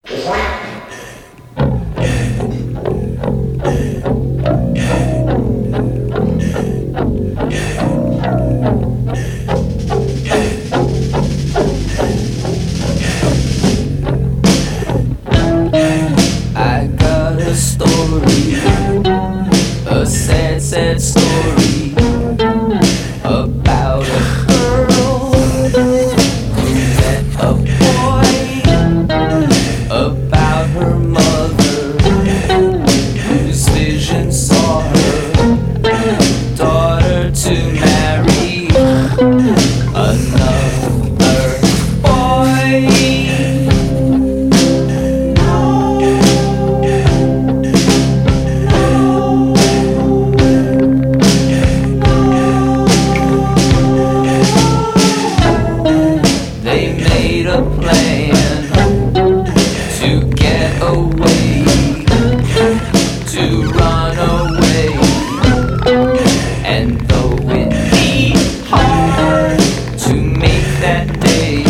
I got a story, a sad, sad story about a girl who met a boy, about her mother whose vision saw her daughter to marry another boy. They made a plan to get away, to run away. And though it be hard to make that day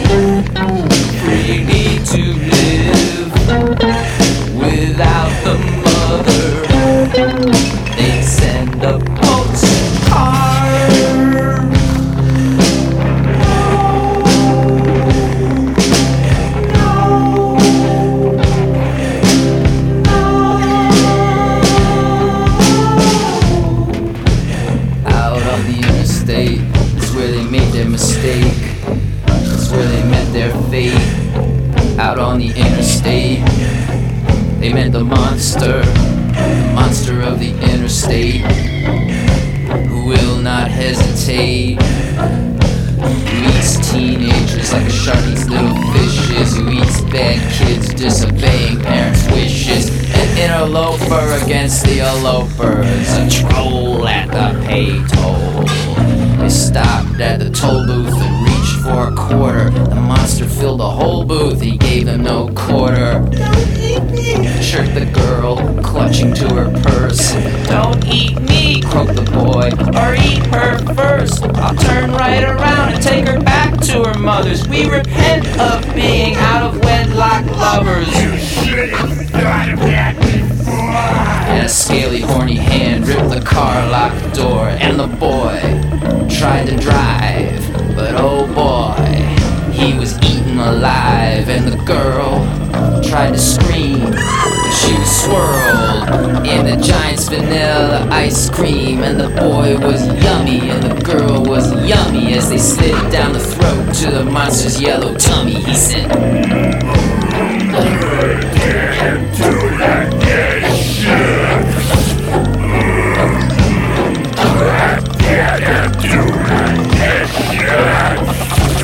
freely to live without the mother, they send a postcard. That's where they made their mistake. That's where they met their fate. Out on the interstate, they met the monster of the interstate, who will not hesitate, who eats teenagers like a shark eats little fishes, who eats bad kids disobeying parents' wishes. An interloper against the elopers, a troll at the pay toll. They stopped at the toll booth and reached for a quarter. The monster filled the whole booth, he gave them no quarter. Shirked the girl, clutching to her purse. "Don't eat me," croaked the boy, "or eat her first. I'll turn right around and take her back to her mother's. We repent of being out of wedlock lovers." You should have thought of that before. And a scaly, horny hand ripped the car locked door, and the boy tried to drive, but oh boy, he was eaten alive. And the girl tried to scream, but she was swirled in the Giant's vanilla ice cream. And the boy was yummy, and the girl was yummy, as they slid down the throat to the monster's yellow tummy. He said, "Can't do that shit. Can't do that shit."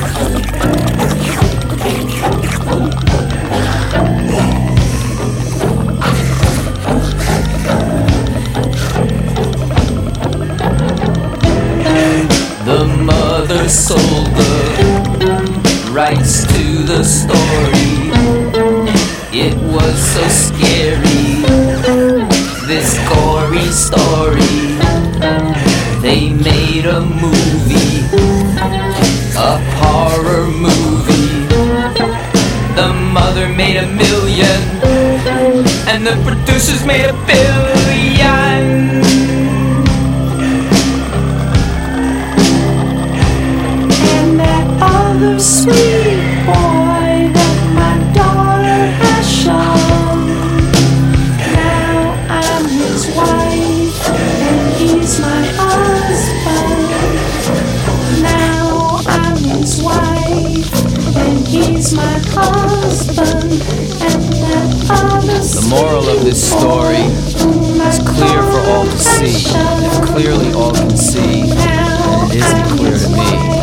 The mother sold the rights to the story. It was so scary, this gory story. They made a movie, a horror movie. The mother made $1 million, and the producers made $1 billion. And that other sweet boy that my daughter has shown, now I'm his wife and he's my husband. Now I'm his wife and he's my husband. And that other The moral of this story is clear for all to see. If clearly all can see, then it isn't clear to me.